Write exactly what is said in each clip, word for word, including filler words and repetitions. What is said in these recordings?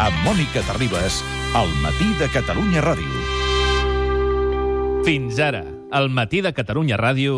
amb Mònica Terribas, al Matí de Catalunya Ràdio. Fins ara, al Matí de Catalunya Ràdio...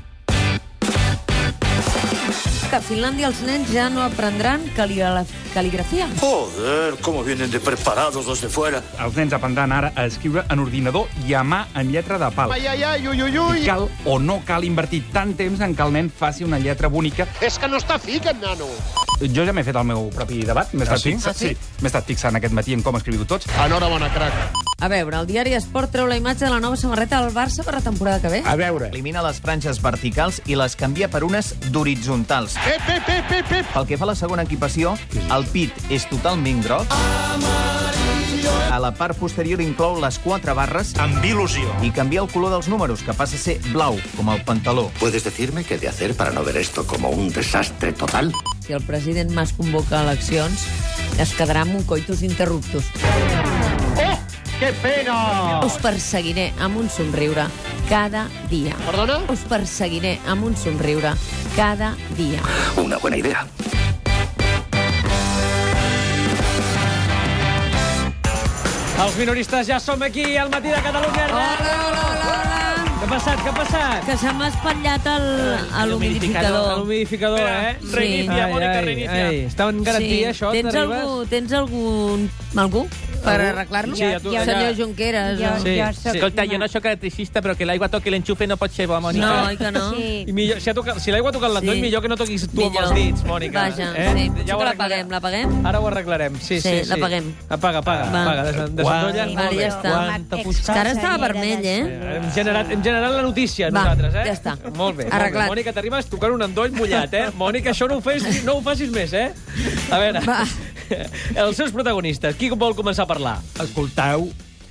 Que a Finlàndia els nens ja no aprendran cali- cal·ligrafia. Joder, cómo vienen de preparados los de fuera. Els nens aprendran ara a escriure en ordinador i a mà en lletra de pal. Ai, ai, ai, ui, ui, ui. I cal o no cal invertir tant temps en que el nen faci una lletra bonica. És que no està fi, aquest nano. Jo ja m'he fet el meu propi debat. M'he Ah, estat, sí? fixant, Ah, sí? M'he estat fixant aquest matí en com escriviu tots. Enhorabona, crac. A veure, el diari Esport treu la imatge de la nova samarreta del Barça per la temporada que ve. A veure... Elimina les franges verticals i les canvia per unes d'horitzontals. Pep, pep, pep, pep, pep. Pel que fa a la segona equipació, el pit és totalment groc. A la part posterior inclou les quatre barres Amb il·lusió. i canvia el color dels números, que passa a ser blau, com el pantaló. ¿Puedes decirme qué he de hacer para no ver esto como un desastre total? Si el president Mas convoca eleccions, es quedarà amb un coitus interruptus. Oh, que pena. Us perseguiré amb un somriure cada dia. Perdona? Us perseguiré amb un somriure cada dia. Una buena idea. Els minoristes ja som aquí, al Matí de Catalunya. Hola, hola, hola, hola. Què ha passat, què ha passat? Que se m'ha espatllat el, a l'humidificador. L'humidificador, eh? Sí. Reinicia, Mònica, reinicia. Està en garantia, això? Tens t'arribes? algú, tens algun, algú per Algú? arreglar-lo? Sí, a tu, allà. Senyor Junqueras. Jo, o- Sí, jo sí. soc Escolta, una- jo no sóc electricista, però que l'aigua toqui l'enxufe no pot ser bo, Mònica. No, oi que no? Sí. I millor, si, ha tocat, si l'aigua ha tocat l'endoll, Sí. millor que no toquis tu amb Millor. els dits, Mònica. Vaja, eh? sí. Ja Potser ho que la arreglarem. paguem, la paguem? Ara ho arreglarem, sí, sí. Sí, sí. la paguem. Apaga, apaga, Va. apaga. Des, desendolla. Sí, Vale, Molt bé. ja està. Quanta Home, fusta. Que ara estava manera vermell, de- eh? Hem generat, hem generat la notícia, Va, nosaltres, eh? ja està. Molt bé. Arreglat. Molt bé. Mònica, t'arribes tocant un endoll mullat, eh? Mònica, això no ho, fes, no ho facis més, eh? A veure, Va. els seus protagonistes, qui vol començar a parlar? Escolteu,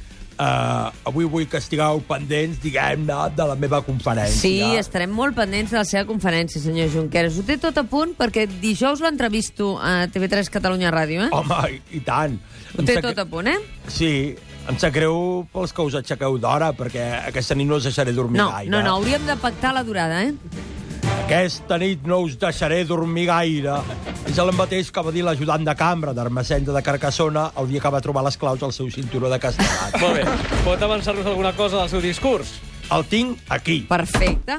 uh, avui vull que estigueu pendents, diguem-ne, de la meva conferència. Sí, estarem molt pendents de la seva conferència, senyor Junqueras. Ho té tot a punt perquè dijous l'entrevisto a T V tres Catalunya Ràdio, eh? Home, i, i tant. Ho Em té sap tot gre- a punt, eh? Sí, em sap greu pels que us aixequeu d'hora, perquè aquesta nit no us deixaré dormir No, gaire. no, no, hauríem de pactar la durada, eh? Aquesta nit no us deixaré dormir gaire. És el mateix que va dir l'ajudant de cambra d'Ermessenda de Carcassona el dia que va trobar les claus al seu cinturó de castellat. Molt bé. Pot avançar-nos alguna cosa del seu discurs? El tinc aquí. Perfecte.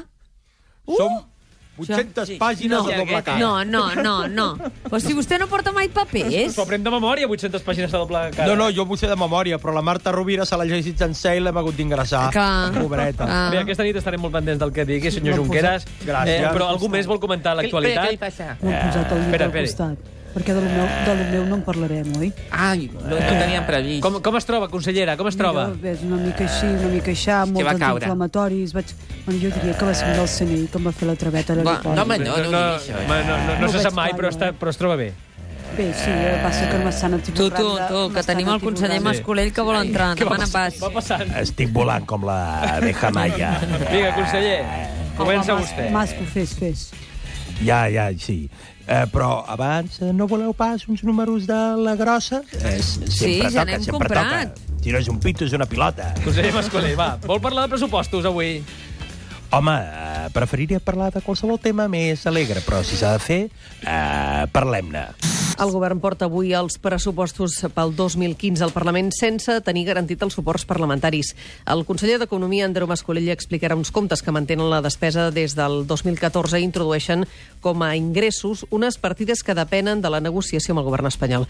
Som vuit-centes Sí. pàgines No, de doble cara. no, no, no, no. Però si vostè no porta mai papers... S'ho aprèn de memòria, vuit-centes pàgines de doble cara. No, no, jo m'ho sé de memòria, però la Marta Rovira se l'ha llegit sencer i l'hem hagut d'ingressar. Clar. Pobreta. Ah. Bé, aquesta nit estarem molt pendents del que digui, senyor No, Junqueras. gràcies. Eh, però algú més vol comentar l'actualitat? Què li passa? M'ho han posat el llibre espera, al espera. costat. Perquè de lo meu, de lo meu no en parlarem, oi? Ai, no ho teníem previst. Com, com es troba, consellera? Com es troba? Jo, és una mica així, una mica aixà, molts va caure. antiinflamatoris. Vaig... Bueno, jo diria que va ser del C N I que em va fer la traveta a Va, l'aeroport. no, home, no, no, no, no, digui això, eh? no, no, no, no No se ho sap veig mai, clar, però, jo, està, eh? però es troba bé. Bé, sí, eh, passa que m'estan Tu, tu, tu, que tenim el conseller Mascolell que vol entrar. Què va Demana pas. Va passant. Estic volant com la abeja maia. Vinga, conseller, comença vostè. Masco, fes, fes. Ja, ja, sí. Eh, però abans eh, no voleu pas uns números de la grossa? Eh, Sí, sempre ja toca, n'hem sempre comprat. toca. Si no és un pito, és una pilota. Conseller Mascolell, va, vol parlar de pressupostos avui? Home, eh, preferiria parlar de qualsevol tema més alegre, però si s'ha de fer, eh, parlem-ne. El govern porta avui els pressupostos pel dos mil quinze al Parlament sense tenir garantit els suports parlamentaris. El conseller d'Economia, Andreu Mascolell, explicarà uns comptes que mantenen la despesa des del dos mil catorze i introdueixen com a ingressos unes partides que depenen de la negociació amb el govern espanyol.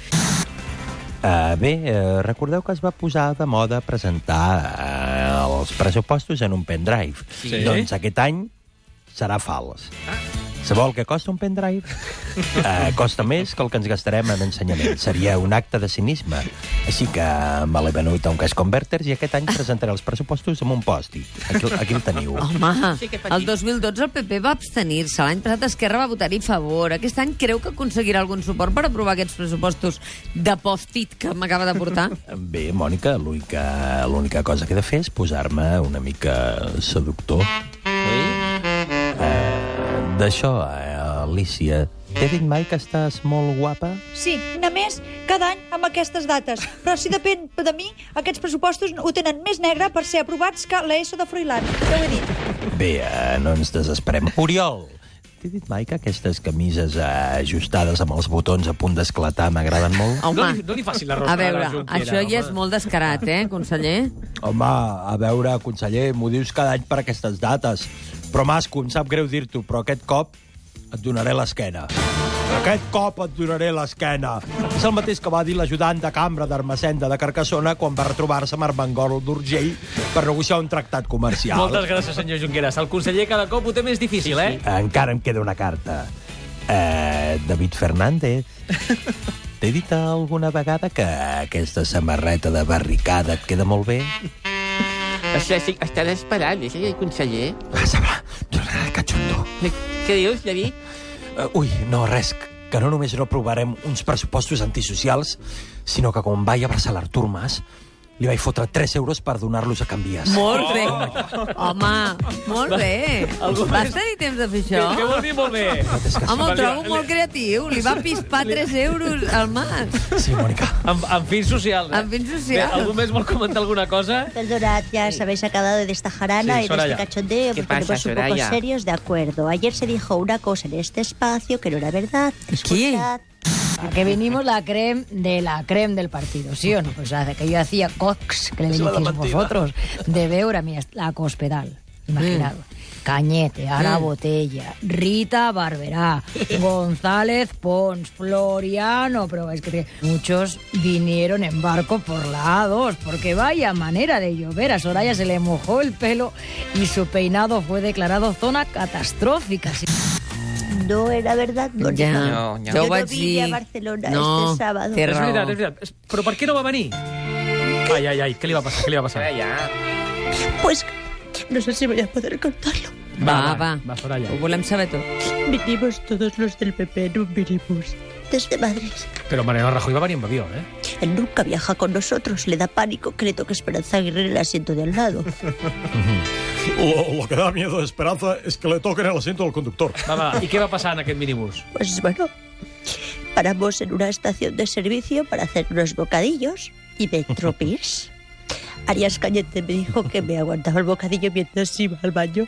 Uh, bé, uh, recordeu que es va posar de moda presentar uh, els pressupostos en un pendrive. Sí. Doncs aquest any serà fals. Sabeu què costa un pendrive? Uh, costa més que el que ens gastarem en ensenyament. Seria un acte de cinisme. Així que me l'he venut a un Cash Converters i aquest any presentaré els pressupostos amb un post-it. Aquí, aquí el teniu. Home, el dos mil dotze el P P va abstenir-se. L'any passat Esquerra va votar-hi a favor. Aquest any creu que aconseguirà algun suport per aprovar aquests pressupostos de post-it que m'acaba de portar? Bé, Mònica, l'única l'única cosa que he de fer és posar-me una mica seductor. D'això, eh, Alicia, t'he dit mai que estàs molt guapa? Sí, només cada any amb aquestes dates. Però si depèn de mi, aquests pressupostos ho tenen més negre per ser aprovats que l'ESO de Froilán. Ja ho he dit. Bé, eh, no ens desesperem. Oriol, t'he dit mai que aquestes camises ajustades amb els botons a punt d'esclatar m'agraden molt? Home, No li, no li faci la rosca a veure, a la Junquera, això ja home. és molt descarat, eh, conseller? Home, a veure, conseller, m'ho dius cada any per aquestes dates. Però, Masco, em sap greu dir-t'ho, però aquest cop et donaré l'esquena. Aquest cop et donaré l'esquena. És el mateix que va dir l'ajudant de cambra d'Ermessenda de Carcassona quan va retrobar-se amb Armengol d'Urgell per negociar un tractat comercial. Moltes gràcies, senyor Junqueras. El conseller cada cop ho té més difícil, eh? Encara em queda una carta. Eh, David Fernández, t'he dit alguna vegada que aquesta samarreta de barricada et queda molt bé? Això sí, està esperant, és el conseller. Va, sabrà, tornarà el cachondo. Què dius, David? Uh, ui, no, res, que no només no aprovarem uns pressupostos antisocials, sinó que quan vaig abraçar l'Artur Mas, li vaig fotre tres euros per donar-los a canvies. Molt bé. Home, molt bé. Algú Vas més? tenir temps de fer això? Què vol dir molt bé? Home, ho trobo molt creatiu. Li va pispar tres euros al Mas. Sí, Mónica. Amb, amb fins socials, eh? Amb fins Bé, socials. algú més vol comentar alguna cosa? Perdonad, ya os habéis acabado de esta jarana Sí, y de Soraya. este cachondeo. ¿Qué Pues ponemos pasa, un poco Soraya? serios, de acuerdo. Ayer se dijo una cosa en este espacio que no era verdad. Escuchad. A que vinimos la creme de la creme del partido, ¿sí o no? Pues hace que yo hacía cox, que le Eso es la decís mentira. vosotros, de veure a mi la cospedal. Imaginad. Cañete, Ana Botella, Rita Barberá, González Pons, Floriano, pero es que muchos vinieron en barco por la A dos, porque vaya manera de llover. A Soraya se le mojó el pelo y su peinado fue declarado zona catastrófica. Sí. No era verdad, Mónica. Ja, No, no. ja Yo ho no vaig vine dir. a Barcelona No, este sábado. té És raó. veritat, és veritat. Es- Però per què no va venir? Ai, ai, ai, què li va passar? Què li va passar? Ja. Pues no sé si voy a poder contarlo. Va, va. Va, Soraya. Ho volem saber tot. Vinimos todos los del P P en un minibús desde Madrid. Però Mariano Rajoy va venir amb avió, eh? Él nunca viaja con nosotros. Le da pánico que le toque Esperanza Aguirre en el asiento de al lado. Lo, lo que da miedo de Esperanza es que le toquen el asiento del conductor. Va, va, i què va passar en aquest minibús? Pues bueno, paramos en una estación de servicio para hacer unos bocadillos y me entró pis. Arias Cañete me dijo que me aguantaba el bocadillo mientras iba al baño.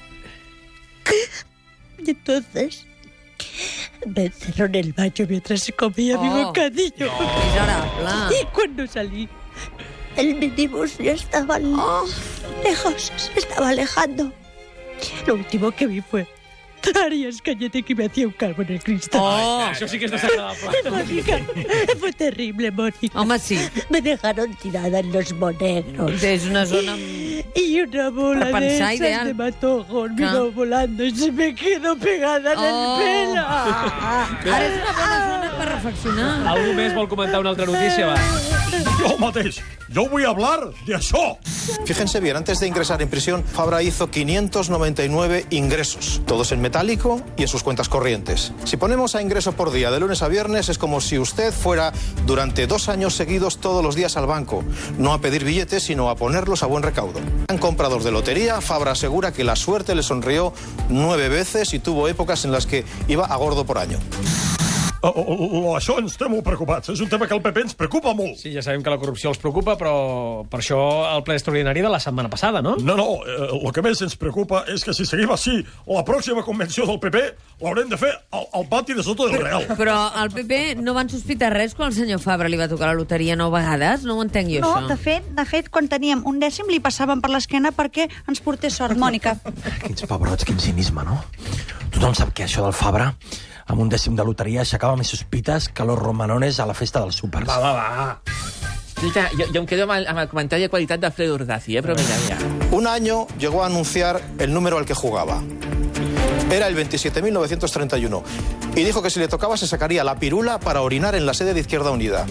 Y entonces me encerró en el baño mientras comía mi Oh. bocadillo. Miserable. Y cuando salí, el minibús ya estaba lejos, se estaba alejando. Lo último que vi fue Arias Cañete que me hacía un calvo en el cristal. Oh. Això sí que és desagradable. Mónica, fue terrible, Mónica. Home, sí. Me dejaron tirada en los monegros. És una zona... Y una bola Para de pensar esas ideal. de matojos Clar. vino volando y se me quedó pegada en Oh. el pelo. Ara és una bona zona per reflexionar. Algú més vol comentar una altra notícia? Va. Yo, mateix, yo voy a hablar de eso. Fíjense bien, antes de ingresar en prisión, Fabra hizo quinientos noventa y nueve ingresos, todos en metálico y en sus cuentas corrientes. Si ponemos a ingreso por día de lunes a viernes, es como si usted fuera durante dos años seguidos todos los días al banco, no a pedir billetes, sino a ponerlos a buen recaudo. En comprador de lotería, Fabra asegura que la suerte le sonrió nueve veces y tuvo épocas en las que iba a gordo por año. Oh, oh, oh, això ens té molt preocupats. És un tema que el P P ens preocupa molt. Sí, ja sabem que la corrupció els preocupa, però per això el ple extraordinari de la setmana passada, no? No, no, eh, el que més ens preocupa és que si seguim així, la pròxima convenció del P P l'haurem de fer al, al pati de Soto del Real. Però al P P no van sospitar res quan el senyor Fabra li va tocar la loteria nou vegades? No ho entenc jo, No, això. de fet, de fet, quan teníem un dècim li passàvem per l'esquena perquè ens portés sort, Mònica. Quins pebrots, quin cinisme, no? Tothom sap que això del Fabra, amb un dècim de loteria, aixecava més sospites que los romanones a la festa dels súpers. Va, va, va. Escolta, jo, jo em quedo amb el, amb el comentari de qualitat d'Alfredo Urdaci, eh? Però mira, mira. Un año llegó a anunciar el número al que jugaba. Era el veintisiete mil novecientos treinta y uno. Y dijo que si le tocaba se sacaría la pirula para orinar en la sede de Izquierda Unida.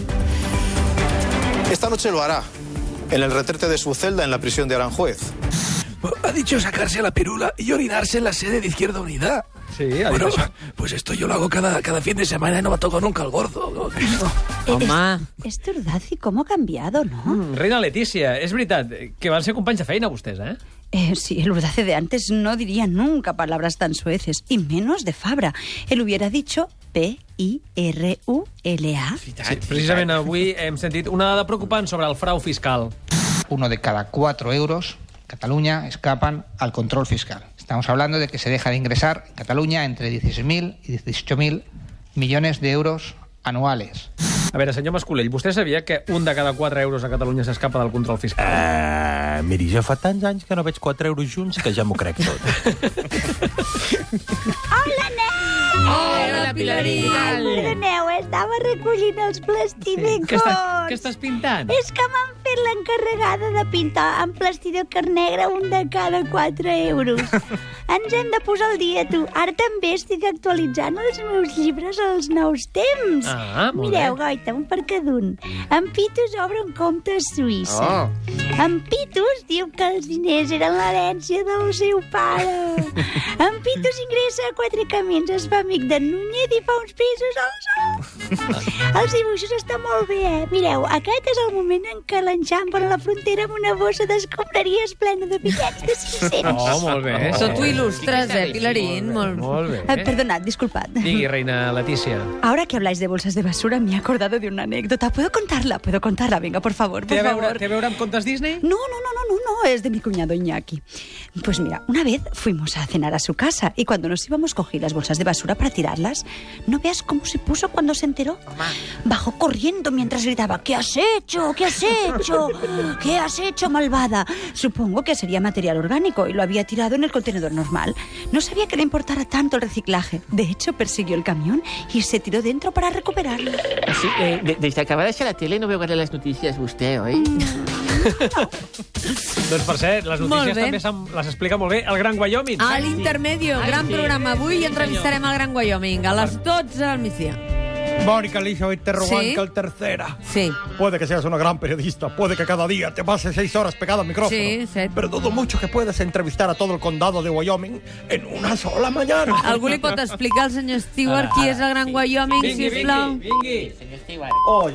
Esta noche lo hará, en el retrete de su celda en la prisión de Aranjuez. Ha dicho sacarse la pirula y orinarse en la sede de Izquierda Unida. Sí, ha bueno, dicho eso. Pues esto yo lo hago cada, cada fin de semana y no me ha tocado nunca el gordo. No. Home. Este Urdaci, com ha canviado, no? Mm, Reina Letícia, és veritat que van ser companys de feina, vostès, eh? Eh, sí, el Urdaci de antes no diría nunca palabras tan soeces, y menos de Fabra. Él hubiera dicho P I R U L A. Sí, precisament avui hem sentit una dada preocupant sobre el frau fiscal. Uno de cada cuatro euros, Cataluña, escapan al control fiscal. Estamos hablando de que se deja de ingresar en Cataluña entre dieciséis mil y dieciocho mil millones de euros anuales. A veure, senyor Mascolell, vostè sabia que un de cada quatre euros a Catalunya s'escapa del control fiscal? Uh, miri, jo fa tants anys que no veig quatre euros junts que ja m'ho crec tot. Hola, Neu! Hola, Pilarín! Perdoneu, estava recollint els plastimicons. Què estàs, què estàs pintant? És que m'han fet l'encarregada de pintar amb plastidocar negre un de cada quatre euros. Ens hem de posar al dia, tu. Ara també estic actualitzant els meus llibres als nous temps. Ah, molt Mireu, bé. goita, un per cada un. En Pitus obre un compte a Suïssa. Oh. En Pitus diu que els diners eren l'herència del seu pare. En Pitus ingressa a quatre camins, es fa amic de Núñez i fa uns pisos al sol. Els dibuixos estan molt bé, eh? Mireu, aquest és el moment en què l'enxampen a la frontera amb una bossa d'escombraries plena de bitllets de cinc-cents. Oh, molt bé. Tot ho il·lustres, eh, Pilarín? Molt, molt bé. Eh, perdonad, disculpad. Digui, reina Leticia. Ahora que habláis de bolsas de basura, me he acordado de una anécdota. ¿Puedo contarla? ¿Puedo contarla? Venga, por favor, por Té a favor. veure, té a veure amb contes Disney? No, no, no, no, no, no, es de mi cuñado Iñaki. Pues mira, una vez fuimos a cenar a su casa y cuando nos íbamos cogí las bolsas de basura para tirarlas. No veas cómo se puso cuando se enteró. Bajó corriendo mientras gritaba: ¿qué has hecho? ¿Qué has hecho? ¿Qué has hecho, malvada? Supongo que sería material orgánico y lo había tirado en el contenedor normal. No sabía que le importara tanto el reciclaje. De hecho, persiguió el camión y se tiró dentro para recuperarlo. Sí, eh, de, des que acaba de ser a la tele no veu gaire les notícies vostè, oi? Doncs per cert, les Molt notícies bé. també se'm- les explica molt bé el Gran Wyoming. A l'Intermedio, Ai, gran sí. programa. Avui entrevistarem al Gran Wyoming a les dotze al migdia. Mónica Lisa, interrogante Sí. al tercera. Sí. Puede que seas una gran periodista, puede que cada día te pases seis horas pegada al micrófono. Sí, sí. Pero dudo mucho que puedas entrevistar a todo el condado de Wyoming en una sola mañana. Algú li pot explicar al senyor Stewart qui és el Gran Wyoming, Vingui, sisplau? vingui, vingui. Senyor Stewart. Oye,